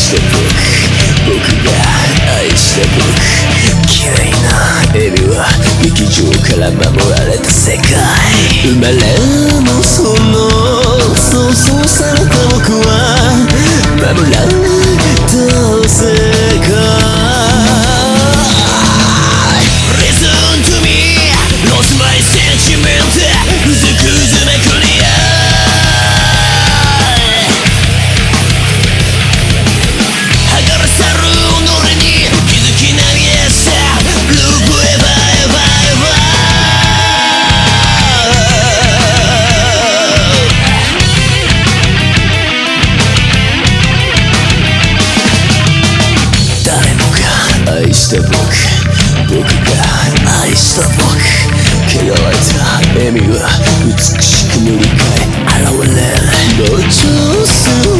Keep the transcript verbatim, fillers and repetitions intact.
した僕、僕が愛した僕、嫌いなエビは劇場から守られた世界。生まれもその想像された僕は守られた世界。Listen to me, lost my sentiment, うずくずめくり合い剥がれ去る己に気づき投げした Loop ever ever ever。 誰もが愛した僕、僕が愛した僕、汚れた笑みは美しく塗り替え現れる。もうちょっと